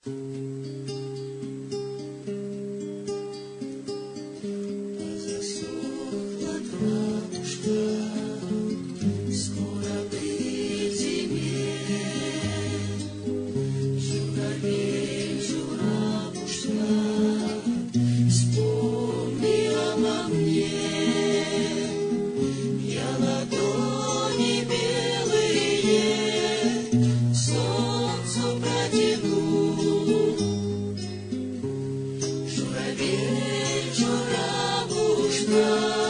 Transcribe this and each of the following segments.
Засохла травушка, скоро быть зиме. Журавель, журавушка, вспомни обо мне. Я ладони белые солнцу протяну. Журавель, журавушка,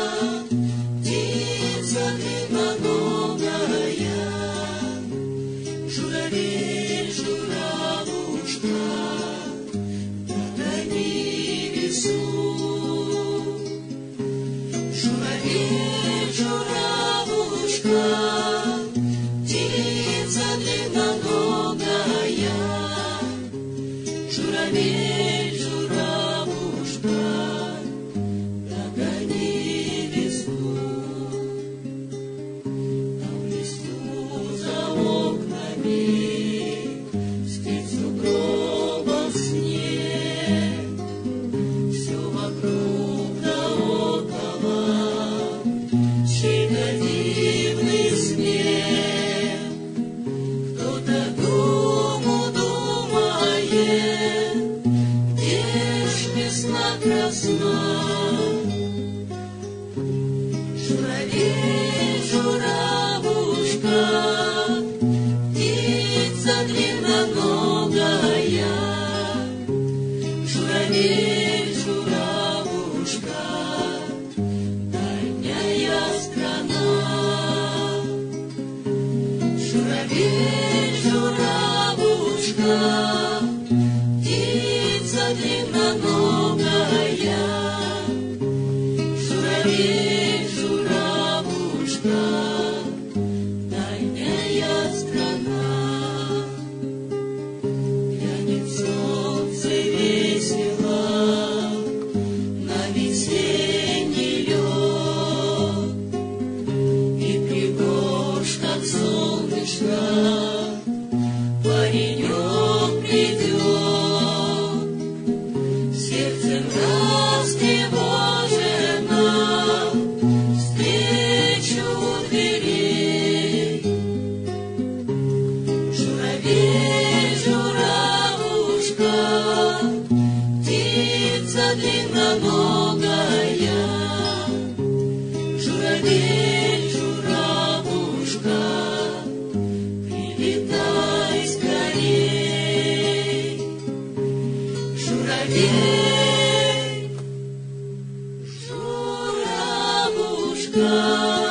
птица длинноногая. Журавель, журавушка, догони весну. Журавель, журавушка, птица длинноногая. Журавель, журавушка, догони весну. Там в лесу за окнами спит сугробом снег. Все вокруг да около чей-то дивный смех. Кто-то думу думает, где ж весна красна. Журавель, журавушка, птица длинноногая. Журавель, журавушка, дальняя страна. Журавель, журавушка, птица длинноногая. Журавель, журавушка, дальняя страна. Глянет солнце весело на весенний лед, и пригож, как солнышко, паренек придет. Сердцем растревожено встречу дверей. Журавель, журавушка, птица длинноногая. Журавель, журавушка, прилетай скорей. Журавель, журавушка,